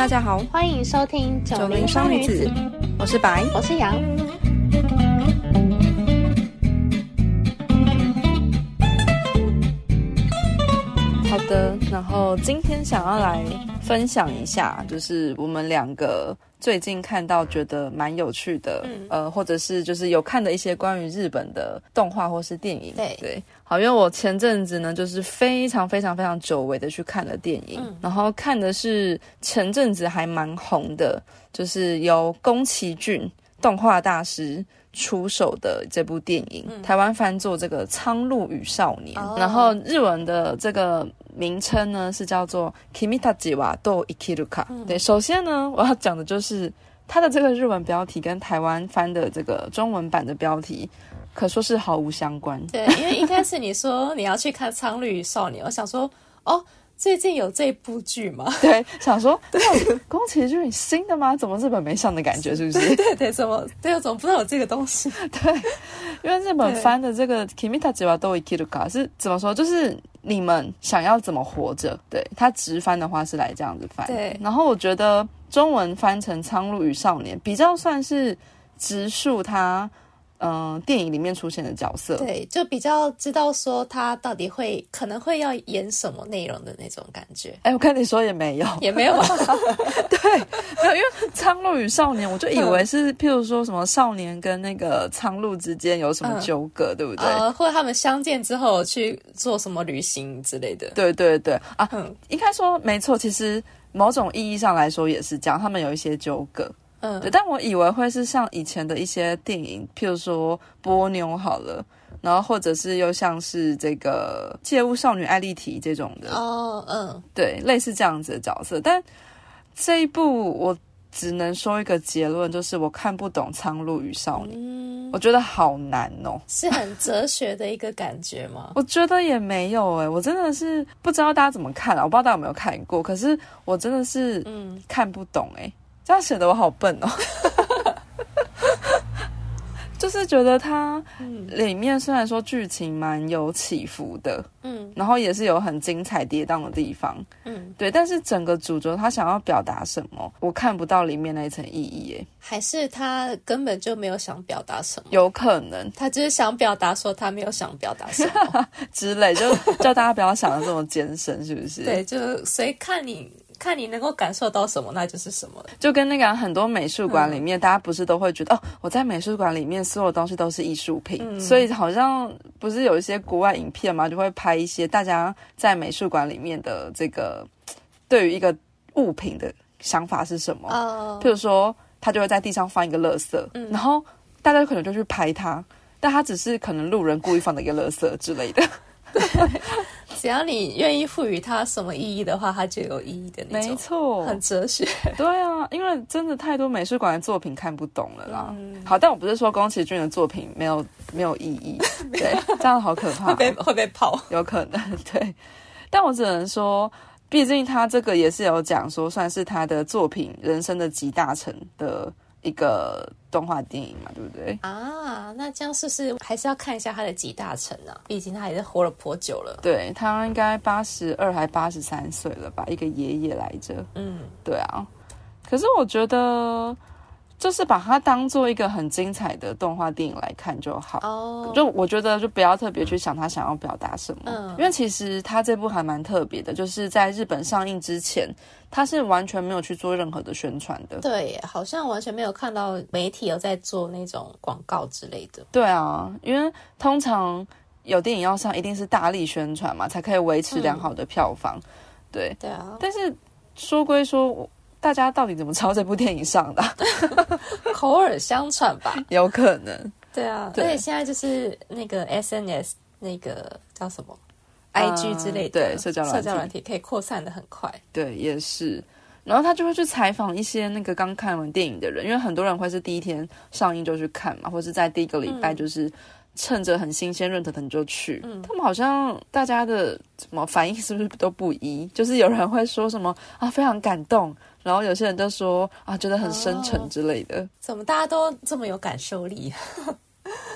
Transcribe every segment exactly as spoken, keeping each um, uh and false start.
大家好， 欢迎收听九零双女子，我是白， 我是杨。 好的，然后今天想要来分享一下，就是我们两个最近看到觉得蛮有趣的、嗯、呃，或者是就是有看的一些关于日本的动画或是电影。 对对，好，因为我前阵子呢就是非常非常非常久违的去看了电影、嗯、然后看的是前阵子还蛮红的，就是由宫崎骏动画大师出手的这部电影、嗯、台湾翻作这个《苍鹭与少年》、哦、然后日文的这个名称呢是叫做 Kimitachi wa do ikiruka、嗯、对，首先呢我要讲的就是它的这个日文标题跟台湾翻的这个中文版的标题可说是毫无相关。 对，因为一开始你说你要去看《苍鹭与少年》我想说哦最近有这部剧吗？ 对，想说宫崎骏新的吗？怎么日本没上的感觉，是不是？ 对对对，怎么对，我怎么不知道有这个东西？ 对，因为日本翻的这个 Kimitachi wa do ikiruka 是怎么说？就是你们想要怎么活着？对，它直翻的话是来这样子翻。 对， 然后我觉得中文翻成《苍鹭与少年》比较算是直述它。嗯、呃，电影里面出现的角色， 对，就比较知道说他到底会可能会要演什么内容的那种感觉。 哎，我跟你说也没有， 也没有吧？ 对，没有，因为苍鹭与少年，我就以为是譬如说什么少年跟那个苍鹭之间有什么纠葛，嗯、对不对？ 呃，或者他们相见之后去做什么旅行之类的。 对对对啊，嗯、应该说没错，其实某种意义上来说也是这样，他们有一些纠葛。嗯，对，但我以为会是像以前的一些电影，譬如说波妞好了，然后或者是又像是这个借物少女艾莉缇这种的哦，嗯， 对，类似这样子的角色。但这一部我只能说一个结论，就是我看不懂苍鹭与少年、嗯、我觉得好难哦。 是很哲学的一个感觉吗？ 我觉得也没有耶、欸、我真的是不知道大家怎么看啊，我不知道大家有没有看过，可是我真的是看不懂耶、欸这样显得我好笨哦就是觉得它里面虽然说剧情蛮有起伏的嗯，然后也是有很精彩跌宕的地方嗯，对，但是整个主角他想要表达什么我看不到里面那一层意义耶。 还是他根本就没有想表达什么？ 有可能他只是想表达说他没有想表达什么之类，就叫大家不要想得这么艰深是不是？ 对，就随看你看你能够感受到什么那就是什么。 就跟那个很多美术馆里面、嗯、大家不是都会觉得哦，我在美术馆里面所有东西都是艺术品、嗯、所以好像不是有一些国外影片嘛，就会拍一些大家在美术馆里面的这个对于一个物品的想法是什么、oh. 譬如说他就会在地上放一个垃圾、嗯、然后大家可能就去拍他，但他只是可能路人故意放的一个垃圾之类的只要你愿意赋予它什么意义的话它就有意义的那种， 没错， 很哲学。 对啊，因为真的太多美术馆的作品看不懂了啦、嗯、好，但我不是说宫崎骏的作品没有没有意义对，这样好可怕会被会被泡， 有可能对，但我只能说毕竟他这个也是有讲说算是他的作品人生的集大成的一个动画电影嘛，对不对啊？那这样是不是还是要看一下他的集大成啊？毕竟他也是活了颇久了。 对，他应该八十二还八十三岁了吧，一个爷爷来着。嗯，对啊。可是我觉得就是把它当做一个很精彩的动画电影来看就好。哦，就我觉得就不要特别去想他想要表达什么、嗯、因为其实他这部还蛮特别的，就是在日本上映之前他是完全没有去做任何的宣传的。 对，好像完全没有看到媒体有在做那种广告之类的。 对啊，因为通常有电影要上一定是大力宣传嘛，才可以维持良好的票房、嗯、对对啊。 但是说归说大家到底怎么知道这部电影上的、啊、 口耳相传吧， 有可能。 对啊，而且现在就是那个 S N S 那个叫什么、呃、I G 之类的， 对，社交软体社交软体可以扩散的很快。 对，也是。然后他就会去采访一些那个刚看完电影的人，因为很多人会是第一天上映就去看嘛，或是在第一个礼拜就是趁着很新鲜热腾腾就去、嗯、他们好像大家的什么反应是不是都不一，就是有人会说什么啊非常感动，然后有些人就说啊觉得很深沉之类的、哦、 怎么大家都这么有感受力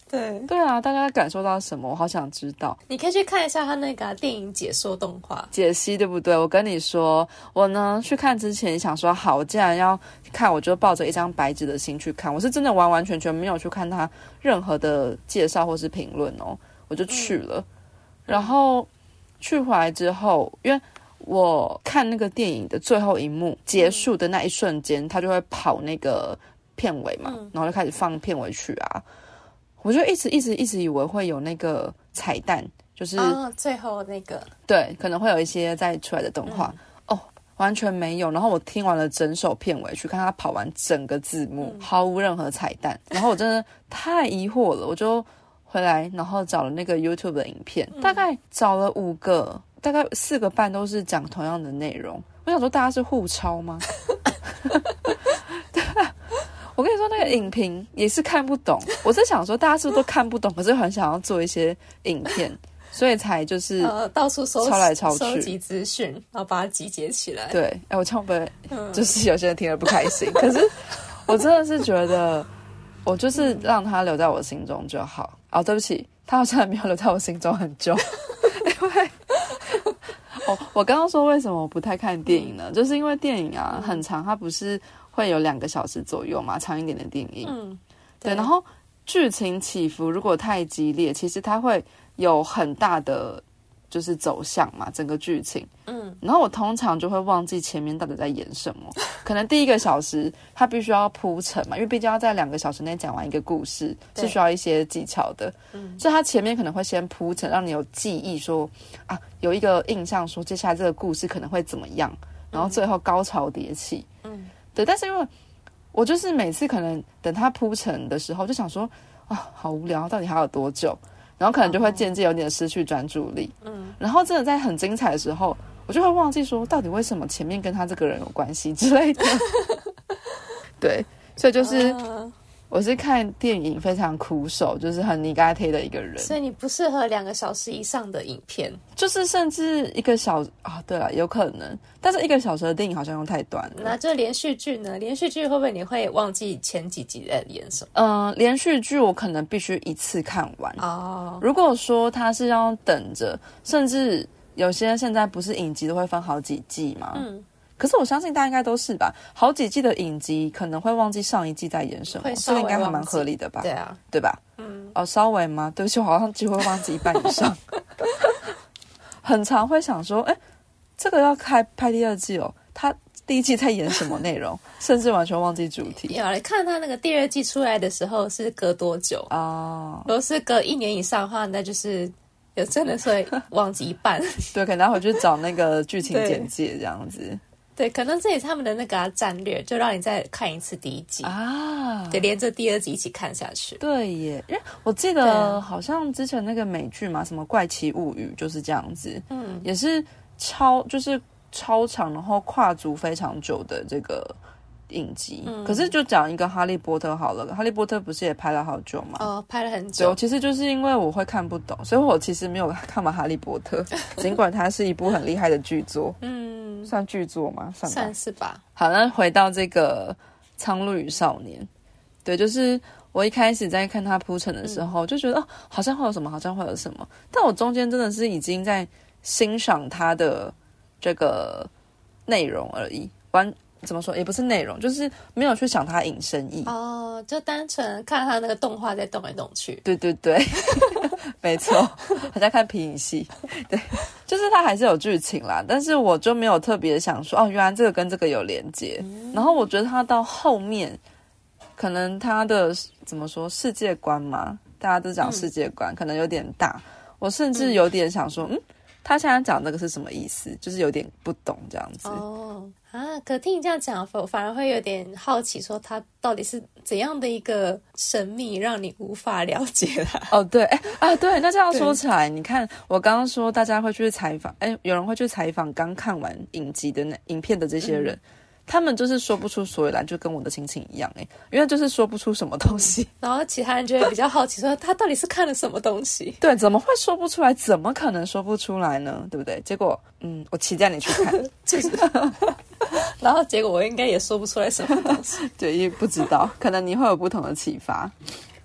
对对啊，大家感受到什么？我好想知道。 你可以去看一下他那个、啊、电影解说动画解析，对不对？我跟你说，我呢去看之前想说，好，我既然要看，我就抱着一张白纸的心去看。我是真的完完全全没有去看他任何的介绍或是评论哦，我就去了。嗯、然后去回来之后，因为我看那个电影的最后一幕结束的那一瞬间，他就会跑那个片尾嘛，嗯、然后就开始放片尾曲啊。我就一直一直一直以为会有那个彩蛋，就是哦，最后那个对，可能会有一些再出来的动画、嗯、哦，完全没有。然后我听完了整首片尾，去看他跑完整个字幕，嗯、毫无任何彩蛋。然后我真的太疑惑了，我就回来，然后找了那个 YouTube 的影片，嗯、大概找了五个，大概四个半都是讲同样的内容。我想说，大家是互抄吗？对啊。我跟你说，那个影评也是看不懂。我是想说，大家是不是都看不懂？可是很想要做一些影片，所以才就是呃到处搜抄来抄去， 收集资讯，然后把它集结起来。 对，哎，我这样会不会就是有些人听了不开心？可是我真的是觉得，我就是让他留在我心中就好。哦，对不起，他好像没有留在我心中很久，因为。哦，我刚刚说为什么我不太看电影呢？就是因为电影啊很长，它不是会有两个小时左右嘛，长一点的电影。嗯，对。对，然后剧情起伏如果太激烈，其实它会有很大的就是走向嘛，整个剧情。嗯，然后我通常就会忘记前面到底在演什么。可能第一个小时它必须要铺陈嘛，因为毕竟要在两个小时内讲完一个故事，是需要一些技巧的。嗯，所以它前面可能会先铺陈，让你有记忆说啊，有一个印象说接下来这个故事可能会怎么样，然后最后高潮迭起。嗯，对。但是因为我就是每次可能等它铺陈的时候，就想说啊，好无聊，到底还有多久？然后可能就会渐渐有点失去专注力。嗯，然后真的在很精彩的时候，我就会忘记说到底为什么前面跟他这个人有关系之类的。对，所以就是我是看电影非常苦手，就是很泥嘎贴的一个人。 所以你不适合两个小时以上的影片， 就是甚至一个小啊，对了，有可能，但是一个小时的电影好像又太短了。 那就连续剧呢？连续剧会不会你会忘记前几集在演什么？ 嗯、呃，连续剧我可能必须一次看完哦。如果说他是要等着，甚至有些现在不是影集都会分好几季吗？嗯。可是我相信大家应该都是吧，好几季的影集可能会忘记上一季在演什么，这个应该还蛮合理的吧？ 对啊， 对吧？嗯，哦，稍微吗？对不起，我好像几乎会忘记一半以上。很常会想说，哎，这个要开拍第二季哦，他第一季在演什么内容，甚至完全忘记主题。 有来看他那个第二季出来的时候是隔多久哦？如果是隔一年以上的话，那就是有真的是会忘记一半。 对，可能要回去找那个剧情简介这样子。 对，可能这也是他们的那个、啊、战略，就让你再看一次第一集啊，对，连着第二集一起看下去。 对耶，因为我记得好像之前那个美剧嘛，什么《怪奇物语》就是这样子，嗯，也是超就是超长，然后跨足非常久的这个影集。嗯、可是就讲一个《哈利波特》好了，《哈利波特》不是也拍了好久吗？ 哦，拍了很久。 对，其实就是因为我会看不懂，所以我其实没有看完《哈利波特》，尽管它是一部很厉害的剧作。嗯。算剧作吗？算吧， 算是吧。 好，那回到这个《苍鹭与少年》，对，就是我一开始在看他铺陈的时候，嗯、就觉得哦，好像会有什么，好像会有什么，但我中间真的是已经在欣赏他的这个内容而已，完怎么说也不是内容，就是没有去想他引申意哦，就单纯看他那个动画在动来动去。 对对对，没错，好像看皮影戏，对。就是它还是有剧情啦，但是我就没有特别想说哦，原来这个跟这个有连接。嗯、然后我觉得它到后面，可能它的怎么说世界观嘛，大家都讲世界观，嗯、可能有点大。我甚至有点想说，嗯，嗯他现在讲这个是什么意思？就是有点不懂这样子。 哦啊，可听你这样讲，我反而会有点好奇，说他到底是怎样的一个神秘，让你无法了解他？ 哦，对，哎啊，对，那这样说起来，你看我刚刚说大家会去采访，哎，有人会去采访刚看完影集的那影片的这些人。嗯他们就是说不出所以然，就跟我的心情一样哎，因为就是说不出什么东西， 然后其他人就会比较好奇说他到底是看了什么东西？ 对，怎么会说不出来？怎么可能说不出来呢？对不对？结果，嗯，我期待你去看， 就是，然后结果我应该也说不出来什么东西， 对，也不知道，可能你会有不同的启发。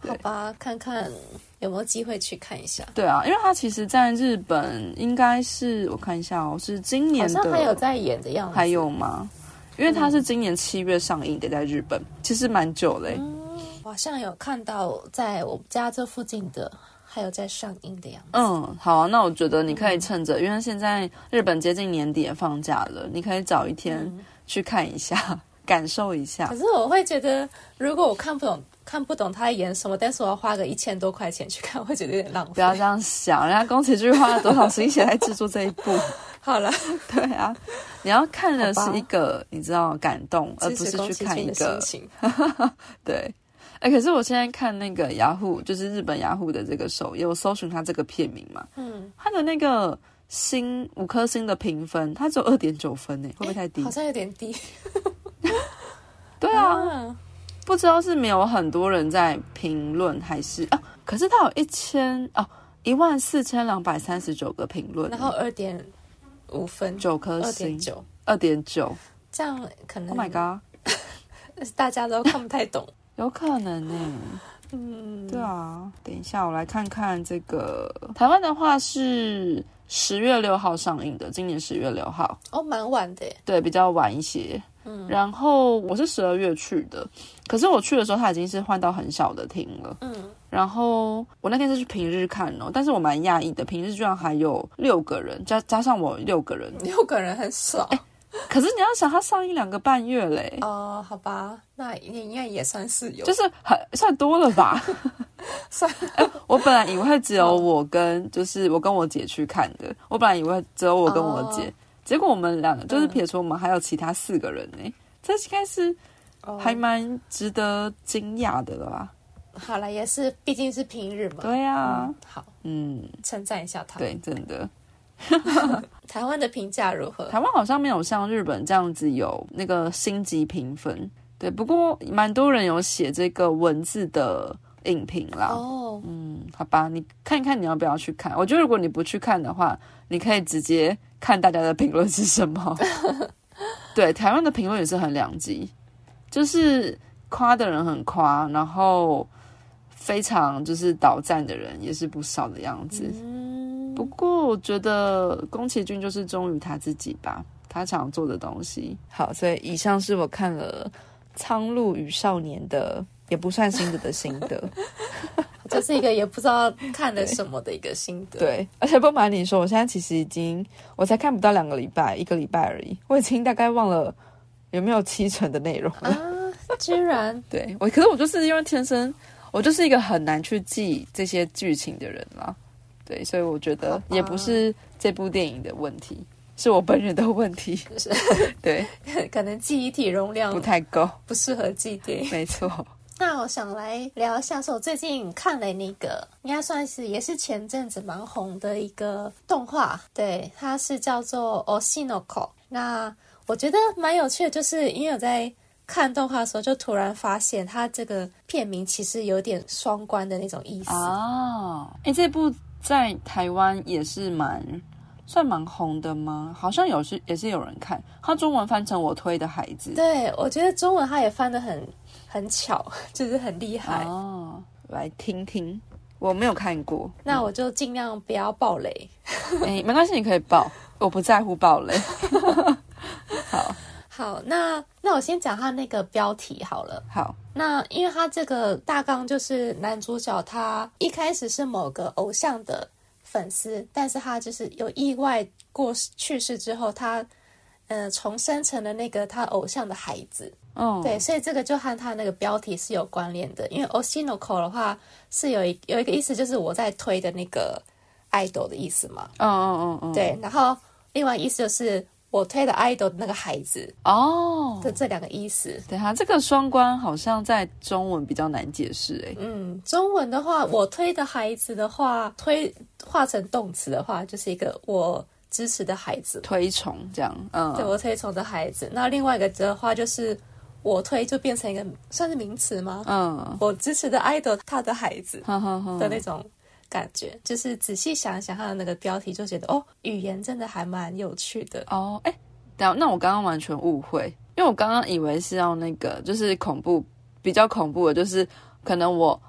好吧，看看有没有机会去看一下。 对啊，因为它其实在日本应该是我看一下哦，是今年的， 好像还有在演的样子。 还有吗？因为它是今年七月上映的，在日本其实蛮久嘞、欸嗯。我好像有看到在我家这附近的还有在上映的样子。 嗯，好啊，那我觉得你可以趁着、嗯、因为现在日本接近年底也放假了，你可以找一天去看一下、嗯、感受一下。 可是我会觉得如果我看不懂看不懂他在演什么，但是我要花个一千多块钱去看，我会觉得有点浪费。 不要这样想，人家宫崎骏花了多少心血来制作这一部。 好了， 对啊，你要看的是一个你知道感动，而不是去看一个对。哎、欸，可是我现在看那个雅虎，就是日本雅虎的这个首页，我搜寻它这个片名嘛，嗯，它的那个星五颗星的评分，它只有二点九分呢，会不会太低？ 欸、好像有点低。 对啊。啊不知道是没有很多人在评论，还是啊？可是它有一千哦，一万四千两百三十九个评论， 然后二点五分， 九颗星，二点九， 二点九， 这样可能 ，Oh my god， 大家都看不太懂， 有可能呢、欸。嗯，对啊，等一下我来看看这个台湾的话是十月六号上映的，今年十月六号， 哦，蛮晚的耶， 对，比较晚一些。嗯，然后我是十二月去的，可是我去的时候它已经是换到很小的厅了。嗯，然后我那天是去平日看哦，但是我蛮讶异的，平日居然还有六个人，加加上我六个人， 六个人很少。欸， 可是你要想，它上映两个半月嘞。 哦，好吧，那应该也算是有， 就是很算多了吧。 算欸，我本来以为只有我跟就是我跟我姐去看的，我本来以为只有我跟我姐。哦，结果我们两个就是撇除我们还有其他四个人呢、欸嗯，这应该是还蛮值得惊讶的了吧？ 好了，也是，毕竟是平日嘛。 对啊， 嗯，好， 嗯， 称赞一下他。 对，真的。 台湾的评价如何？ 台湾好像没有像日本这样子有那个星级评分，对，不过蛮多人有写这个文字的影评啦。哦，嗯，好吧，你看一看你要不要去看？我觉得如果你不去看的话，你可以直接看大家的评论是什么。对，台湾的评论也是很两极，就是夸的人很夸，然后非常就是倒赞的人也是不少的样子。嗯，不过我觉得宫崎骏就是忠于他自己吧，他想做的东西。好，所以以上是我看了《苍鹭与少年》的，也不算心得的心得。 这是一个也不知道看了什么的一个心得。 对，而且不瞒你说，我现在其实已经我才看不到两个礼拜，一个礼拜而已，我已经大概忘了有没有七成的内容了啊！居然对我，可是我就是因为天生我就是一个很难去记这些剧情的人啦，对，所以我觉得也不是这部电影的问题，是我本人的问题。对， 可能记忆体容量不太够， 不适合记电影。 没错。 那我想来聊一下，是我最近看了那个应该算是也是前阵子蛮红的一个动画，对，它是叫做 Oshinoko。 那我觉得蛮有趣的，就是因为我在看动画的时候就突然发现它这个片名其实有点双关的那种意思哦。诶，这部在台湾也是蛮算蛮红的吗？好像有是也是有人看，它中文翻成我推的孩子。 对，我觉得中文它也翻得很很巧，就是很厉害哦。来听听，我没有看过， 那我就尽量不要爆雷。 欸，没关系，你可以爆，我不在乎爆雷。好好，那那我先讲他那个标题好了。 好， 那因为他这个大纲就是男主角他一开始是某个偶像的粉丝，但是他就是有意外过去世之后，他呃重生成了那个他偶像的孩子。嗯，对，所以这个就和他那个标题是有关联的。因为 Oshinoko 的话是有一有一个意思，就是我在推的那个 idol 的意思嘛。嗯嗯嗯嗯，对。然后另外意思就是我推的 idol 的那个孩子哦的这两个意思。 对啊，这个双关好像在中文比较难解释诶。 嗯，中文的话，我推的孩子的话，推化成动词的话，就是一个我支持的孩子， 推崇这样。嗯， 对，我推崇的孩子。那另外一个的话就是我推就变成一个算是名词吗？嗯，我支持的 idol 他的孩子的那种感觉，就是仔细想一想他的那个标题，就觉得哦，语言真的还蛮有趣的哦。哎，等下，那我刚刚完全误会，因为我刚刚以为是要那个就是恐怖比较恐怖的，就是可能我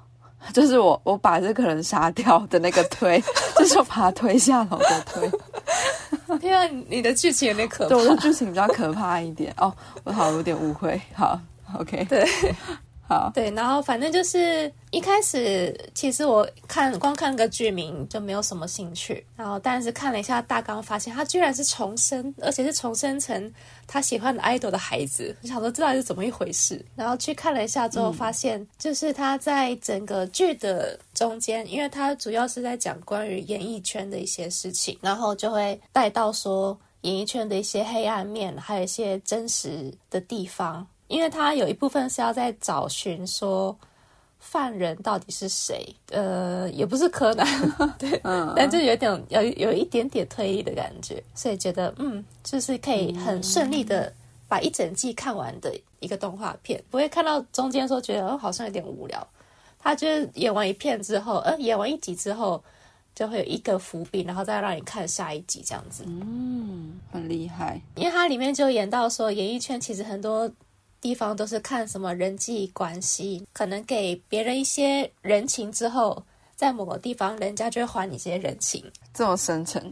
就是我我把这个人杀掉的那个推，就是我把他推下楼的推。 因为你的剧情有点可怕， 对，我的剧情比较可怕一点哦。我好有点误会，好 ，OK， 对。 好， 对，然后反正就是一开始，其实我看光看个剧名就没有什么兴趣，然后但是看了一下大纲，发现他居然是重生，而且是重生成他喜欢的 idol 的孩子，我想说这到底是怎么一回事？然后去看了一下之后，发现就是他在整个剧的中间，因为他主要是在讲关于演艺圈的一些事情，然后就会带到说演艺圈的一些黑暗面，还有一些真实的地方。因为他有一部分是要在找寻说犯人到底是谁，呃，也不是柯南，对，嗯、但就有点有有一点点推理的感觉，所以觉得嗯，就是可以很顺利的把一整季看完的一个动画片，不会看到中间说觉得哦好像有点无聊。他就是演完一片之后，呃，演完一集之后，就会有一个伏笔，然后再让你看下一集这样子。 嗯，很厉害， 因为它里面就演到说，演艺圈其实很多地方都是看什么人际关系，可能给别人一些人情之后，在某个地方人家就会还你这些人情， 这么深沉。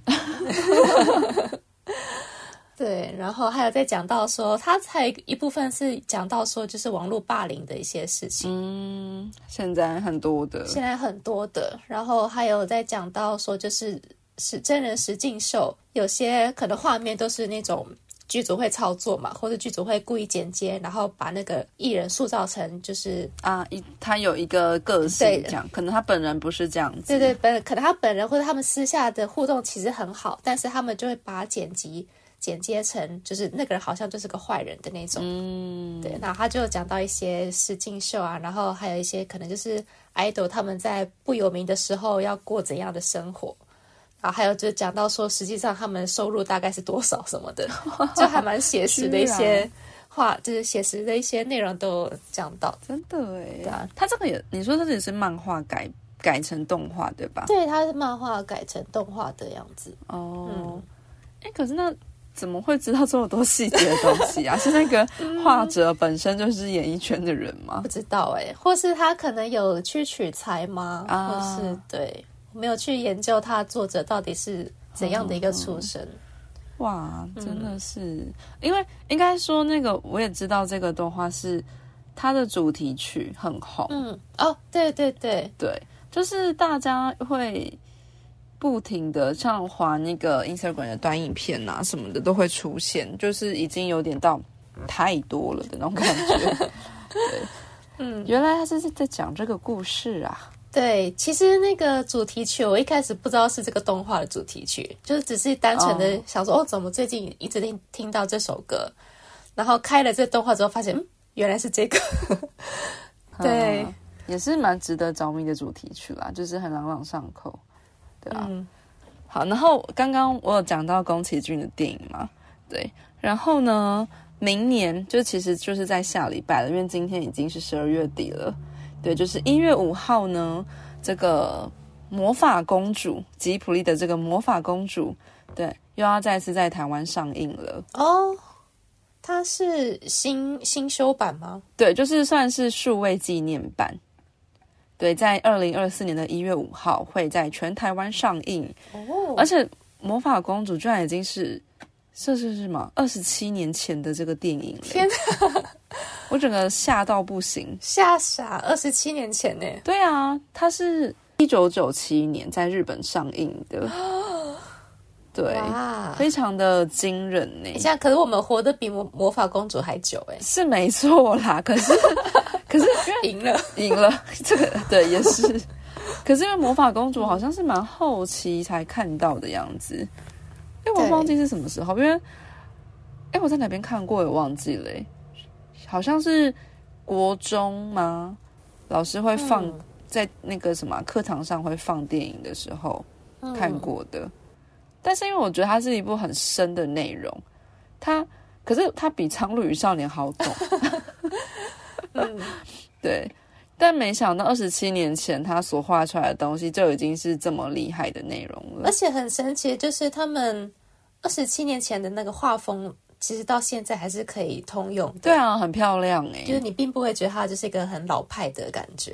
对，然后还有在讲到说，他还有一部分是讲到说，就是网络霸凌的一些事情。 嗯，现在很多的， 现在很多的，然后还有在讲到说，就是是真人实境秀，有些可能画面都是那种剧组会操作嘛，或者剧组会故意剪接，然后把那个艺人塑造成就是啊，一他有一个个性这样，可能他本人不是这样子。 对对，本可能他本人或者他们私下的互动其实很好，但是他们就会把剪辑剪接成就是那个人好像就是个坏人的那种。嗯，对，然后他就讲到一些实境秀啊，然后还有一些可能就是 idol 他们在不有名的时候要过怎样的生活。然后还有就讲到说，实际上他们收入大概是多少什么的，就还蛮写实的一些话，就是写实的一些内容都有讲到。 真的哎，对啊，他这个也，你说这也是漫画改改成动画对吧？ 对，它是漫画改成动画的样子。 哦，哎、嗯，可是那怎么会知道这么多细节的东西啊？是那个画者本身就是演艺圈的人吗？ 不知道哎，或是他可能有去取材吗？啊、或是对。没有去研究他作者到底是怎样的一个出身。嗯、 哇，真的是、嗯、因为应该说那个我也知道这个动画是它的主题曲很红。 嗯，哦，对对对对，就是大家会不停的像滑那个 Instagram 的短影片啊什么的都会出现，就是已经有点到太多了的那种感觉。对，嗯，原来他是在讲这个故事啊。 对，其实那个主题曲我一开始不知道是这个动画的主题曲，就是只是单纯的想说 oh. 哦，怎么最近一直听听到这首歌，然后开了这个动画之后发现，嗯，原来是这个。对、 嗯，也是蛮值得着迷的主题曲啦，就是很朗朗上口，对啊。嗯、好，然后刚刚我有讲到宫崎骏的电影嘛，对，然后呢，明年就其实就是在下礼拜了，因为今天已经是十二月底了。对，就是一月五号呢，这个魔法公主吉卜力的这个魔法公主，对，又要再次在台湾上映了。 哦，它是新新修版吗？ 对，就是算是数位纪念版。对，在二零二四年的一月五号会在全台湾上映。哦，而且魔法公主居然已经是这是什么二十七年前的这个电影了。 天哪！ 我整个吓到不行， 吓傻！二十七年前呢？ 对啊，它是一九九七年在日本上映的，对，非常的惊人呢。 现在可是我们活得比魔魔法公主还久哎， 是没错啦。可是可是赢了， 赢了，这个对也是。可是因为魔法公主好像是蛮后期才看到的样子，因为我忘记是什么时候，因为哎我在哪边看过也忘记了耶。好像是国中吗？老师会放、嗯、在那个什么课堂上会放电影的时候、嗯、看过的，但是因为我觉得它是一部很深的内容，它可是它比《苍鹭与少年》好懂。嗯，对，但没想到二十七年前他所画出来的东西就已经是这么厉害的内容了， 而且很神奇，就是他们二十七年前的那个画风。其实到现在还是可以通用的。 对啊，很漂亮哎、欸， 就是你并不会觉得它就是一个很老派的感觉。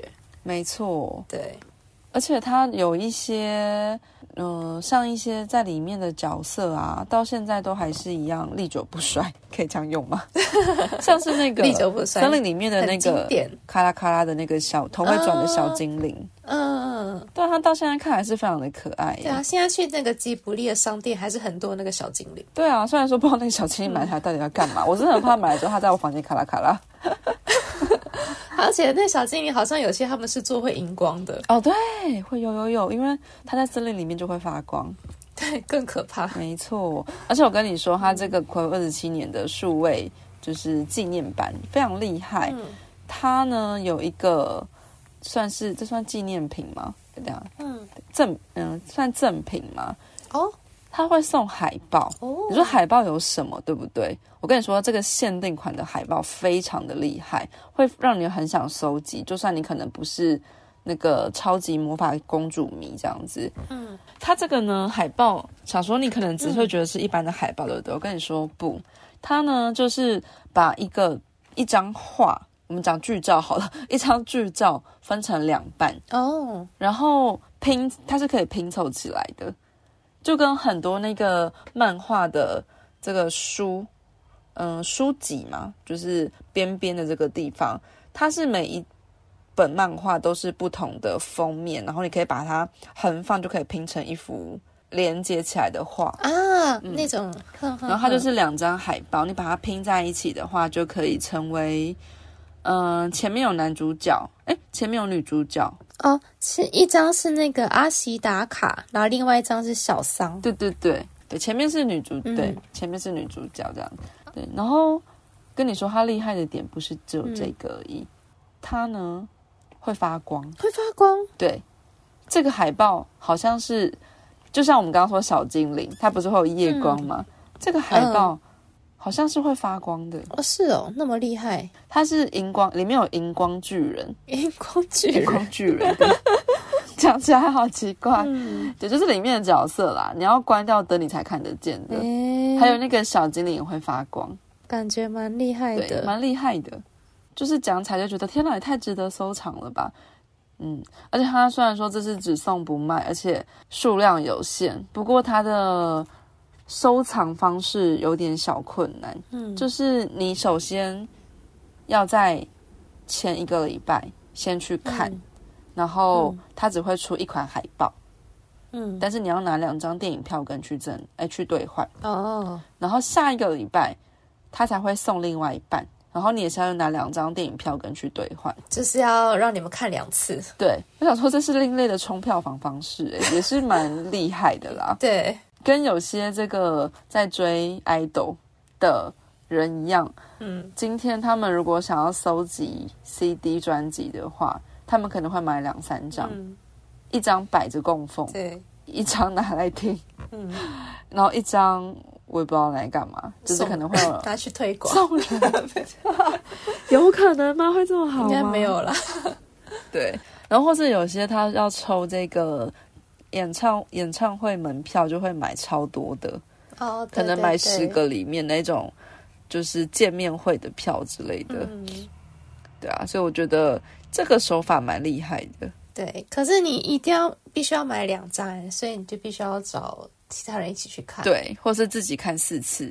没错， 对， 而且它有一些，嗯、呃，像一些在里面的角色啊，到现在都还是一样历久不衰，可以这样用吗？像是那个历久不衰森林里面的那个咔啦咔啦的那个小头会转的小精灵， 嗯嗯， 对，它到现在看还是非常的可爱。 对啊，现在去那个吉卜力的商店还是很多那个小精灵。 对啊，虽然说不知道那个小精灵买它到底要干嘛，嗯、我真的很怕买了之后它在我房间咔啦咔啦。 而且那小精灵好像有些他们是做会荧光的哦，对，会有有有，因为它在森林里面就会发光， 对，更可怕。 没错，而且我跟你说，它这个暌违二十七年的数位就是纪念版非常厉害，嗯、它呢有一个算是这算纪念品吗？这样，嗯，赠嗯算赠品吗？哦。他会送海报，哦、你说海报有什么，对不对？我跟你说，这个限定款的海报非常的厉害，会让你很想收集。就算你可能不是那个超级魔法公主迷这样子，嗯，它这个呢海报，想说你可能只会觉得是一般的海报，对不对？我跟你说不，它呢就是把一个一张画，我们讲剧照好了，一张剧照分成两半哦，然后拼，它是可以拼凑起来的。就跟很多那个漫画的这个书，嗯，书籍嘛，就是边边的这个地方，它是每一本漫画都是不同的封面，然后你可以把它横放，就可以拼成一幅连接起来的画啊，嗯、那种呵呵呵。 然后它就是两张海报，你把它拼在一起的话，就可以成为，嗯、呃，前面有男主角，哎，前面有女主角。 哦，是一张是那个阿西达卡，然后另外一张是小桑。 对对对对，前面是女主，嗯、对，前面是女主角这样。对，然后跟你说，它厉害的点不是只有这个而已，嗯、它呢会发光， 会发光。 对，这个海报好像是，就像我们刚刚说小精灵，它不是会有夜光吗？嗯、这个海报。嗯好像是会发光的哦，是哦，那么厉害。 它是荧光，里面有荧光巨人， 荧光巨人， 荧光巨人，讲起来好奇怪。嗯，也就是里面的角色啦，你要关掉灯你才看得见的。欸、还有那个小精灵也会发光， 感觉蛮厉害的， 蛮厉害的。就是讲起来就觉得天哪，也太值得收藏了吧。嗯，而且它虽然说这是只送不卖，而且数量有限，不过它的收藏方式有点小困难，嗯，就是你首先要在前一个礼拜先去看，嗯、然后它只会出一款海报，嗯，但是你要拿两张电影票根去挣，哎，去兑换哦，然后下一个礼拜它才会送另外一半，然后你也是要拿两张电影票根去兑换， 就是要让你们看两次。 对，我想说这是另类的冲票房方式，也是蛮厉害的啦。 对。 跟有些这个在追 idol 的人一样，嗯，今天他们如果想要搜集 C D 专辑的话，他们可能会买两三张，嗯、一张摆着供奉，对，一张拿来听，嗯，然后一张我也不知道拿来干嘛，就是可能会有拿去推广， 送人，有可能吗？会这么好吗？ 应该没有啦。 对，然后或是有些他要抽这个。演唱演唱会门票就会买超多的哦，可能买十个里面那种就是见面会的票之类的，嗯、对啊，所以我觉得这个手法蛮厉害的。 对，可是你一定要必须要买两张，所以你就必须要找其他人一起去看， 对，或是自己看四次，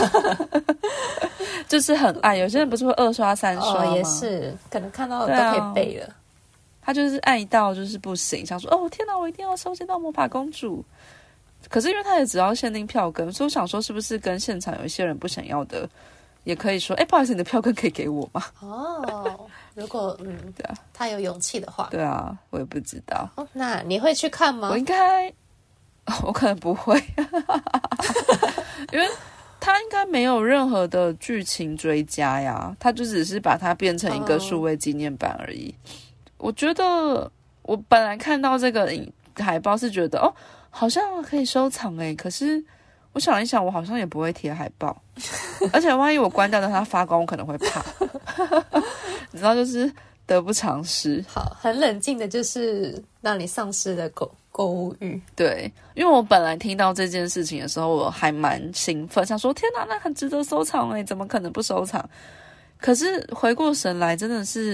就是很爱。有些人不是会二刷三刷吗？ 哦，也是，可能看到都可以背了。 他就是爱到就是不行，想说哦天哪，我一定要收集到魔法公主。可是因为他也只要限定票根，所以我想说是不是跟现场有一些人不想要的，也可以说哎，不好意思，你的票根可以给我吗？ 哦，如果嗯，对啊，他有勇气的话， 对啊，我也不知道。 哦，那你会去看吗？ 我应该，我可能不会，因为他应该没有任何的剧情追加呀，他就只是把它变成一个数位纪念版而已。哦，我觉得我本来看到这个海报是觉得哦，好像可以收藏诶，可是我想一想，我好像也不会贴海报，而且万一我关掉让它发光，我可能会怕。你知道，就是得不偿失。 好，很冷静的，就是让你丧失了购购物欲。 对，因为我本来听到这件事情的时候，我还蛮兴奋，想说天哪，那很值得收藏诶，怎么可能不收藏？可是回过神来，真的是。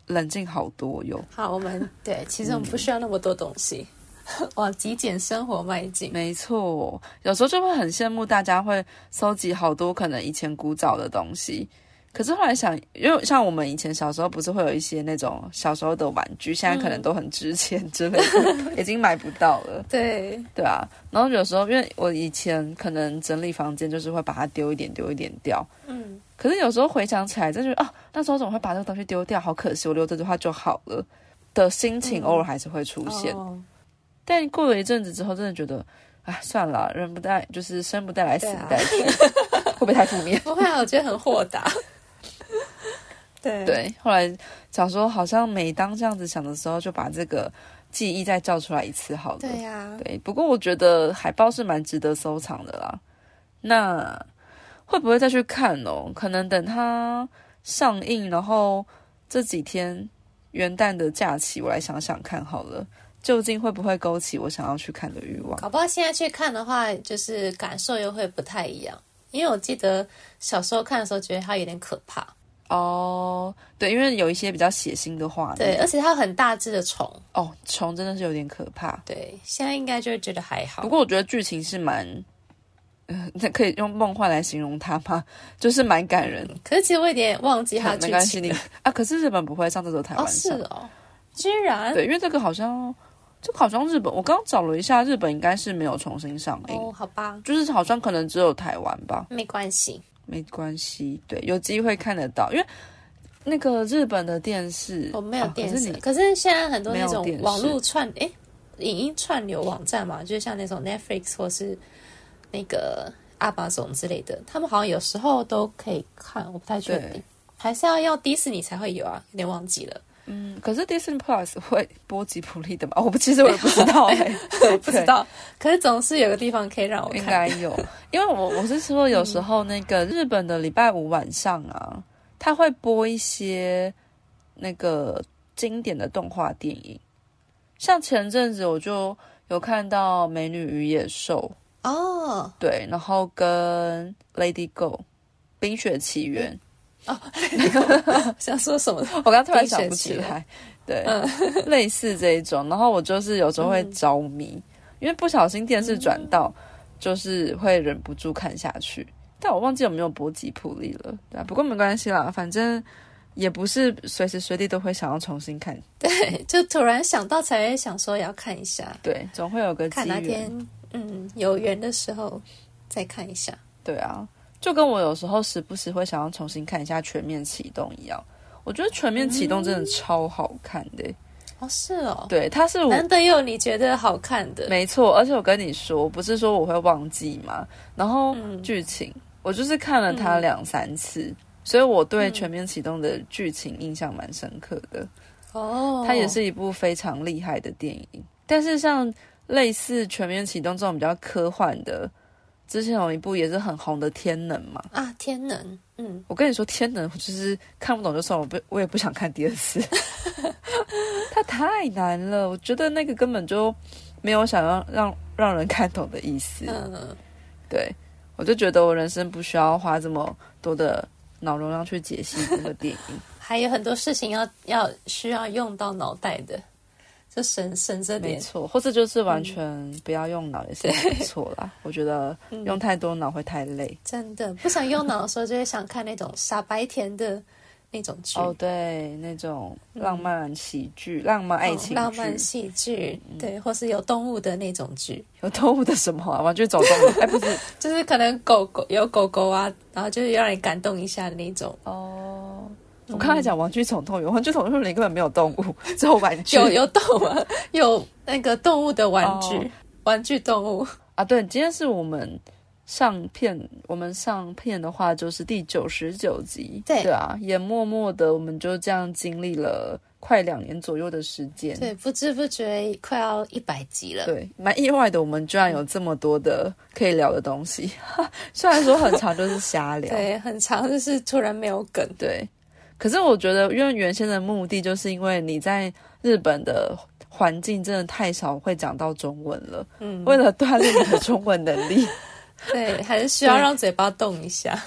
冷静好多哟。 好，我们对，其实我们不需要那么多东西，嗯、往极简生活迈进。 没错，有时候就会很羡慕大家会收集好多可能以前古早的东西。可是后来想，因为像我们以前小时候不是会有一些那种小时候的玩具，现在可能都很值钱之类的，嗯、已经买不到了。 对对啊，然后有时候因为我以前可能整理房间就是会把它丢一点丢一点掉，嗯，可是有时候回想起来，真的觉得啊，那时候怎么会把这个东西丢掉？好可惜，我留着的话就好了的心情，偶尔还是会出现。嗯哦、但过了一阵子之后，真的觉得，哎，算了，人不带，就是生不带来，死不带去，啊、会不会太负面？ 不会啊，我觉得很豁达。对对，后来想说，好像每当这样子想的时候，就把这个记忆再叫出来一次好了。 对呀、啊， 对。不过我觉得海报是蛮值得收藏的啦。那会不会再去看哦？可能等它上映，然后这几天元旦的假期，我来想想看好了，究竟会不会勾起我想要去看的欲望？ 搞不好现在去看的话，就是感受又会不太一样。因为我记得小时候看的时候，觉得它有点可怕。 哦，对，因为有一些比较血腥的画面， 对，而且它有很大只的虫， 哦，虫真的是有点可怕。 对，现在应该就会觉得还好。 不过我觉得剧情是蛮，呃，可以用梦幻来形容它吗？就是蛮感人。 可是其实我有点忘记它的剧情了啊。可是日本不会上，这首台湾上。 哦，是哦，居然对，因为这个好像，这个好像日本，我刚刚找了一下，日本应该是没有重新上映。 哦，好吧， 就是好像可能只有台湾吧。 没关系。 没关系，对，有机会看得到，因为那个日本的电视， 我、哦、没有电视、 哦可是， 可是现在很多那种网络串，哎，影音串流网站嘛，就像那种 Netflix 或是那个 Amazon 之类的，他们好像有时候都可以看，我不太确定，还是要要迪士尼才会有啊，有点忘记了。 嗯，可是 Disney Plus 会播吉卜力的吗？我不，其实我也不知道哎、 欸，不知道。可是总是有个地方可以让我看， 应该有，因为我我是说有时候那个日本的礼拜五晚上啊，嗯、他会播一些那个经典的动画电影，像前阵子我就有看到《美女与野兽》 哦， 对，然后跟 Lady Go 冰雪奇缘。嗯哦，想说什么？ 我刚突然想不起来。对，嗯、类似这一种，然后我就是有时候会着迷，嗯、因为不小心电视转到，就是会忍不住看下去。嗯、但我忘记有没有播吉卜力了，对啊，不过没关系啦，反正也不是随时随地都会想要重新看。 对，就突然想到才想说也要看一下。 对，总会有个机缘。 看哪天嗯有缘的时候再看一下。 对啊。就跟我有时候时不时会想要重新看一下《全面启动》一样，我觉得《全面启动》真的超好看的、欸嗯、哦，是哦， 对，它是我难得有你觉得好看的， 没错。而且我跟你说，不是说我会忘记嘛，然后剧情、嗯、我就是看了它两三次、嗯，所以我对《全面启动》的剧情印象蛮深刻的。哦，它也是一部非常厉害的电影。但是像类似《全面启动》这种比较科幻的。之前有一部也是很红的《天能》嘛， 啊，天能，嗯， 我跟你说，《天能》我就是看不懂就算了，我不，我也不想看第二次，它太难了，我觉得那个根本就没有想要让让人看懂的意思。嗯，对，我就觉得我人生不需要花这么多的脑容量去解析这个电影， 还有很多事情要要需要用到脑袋的。就省省着点， 没错，或者就是完全不要用脑也是没错啦。我觉得用太多脑会太累、嗯， 真的不想用脑的时候，就会想看那种傻白甜的那种剧。 哦，对，那种浪漫喜剧、嗯、浪漫爱情剧、 哦、浪漫戏剧、嗯，对，或是有动物的那种剧。 有动物的什么啊？玩具总动员？哎，不是， 就是可能狗狗有狗狗啊，然后就是让你感动一下的那种。 哦。我刚才讲玩具总动员，玩具总动员里根本没有动物，只有玩具。 有有动物，有那个动物的玩具， oh. 玩具动物啊。对，今天是我们上片，我们上片的话就是第九十九集。 对对啊，也默默的我们就这样经历了快两年左右的时间。 对，不知不觉快要一百集了。 对，蛮意外的，我们居然有这么多的可以聊的东西。虽然说很长，就是瞎聊。 对，很长，就是突然没有梗。 对。可是我觉得，因为原先的目的就是因为你在日本的环境真的太少会讲到中文了，嗯，为了锻炼你的中文能力， 对，还是需要让嘴巴动一下。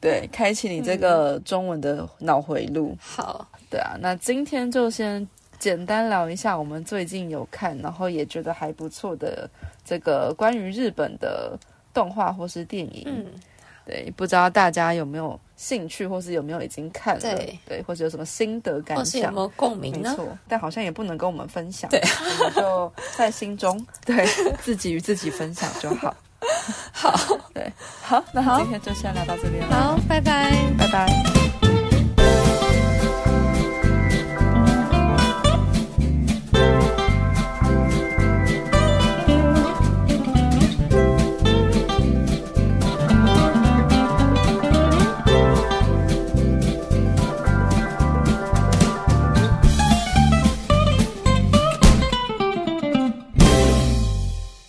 对，开启你这个中文的脑回路。 好， 对啊，那今天就先简单聊一下我们最近有看，然后也觉得还不错的这个关于日本的动画或是电影。 嗯， 对，不知道大家有没有兴趣，或是有没有已经看了？ 对， 对，或者有什么心得感想， 或是有没有共鸣呢？ 没错，但好像也不能跟我们分享， 对， 我们就在心中，对自己与自己分享就好。 好， 对，好，那今天就先聊到这边了。 好，拜拜， 拜拜。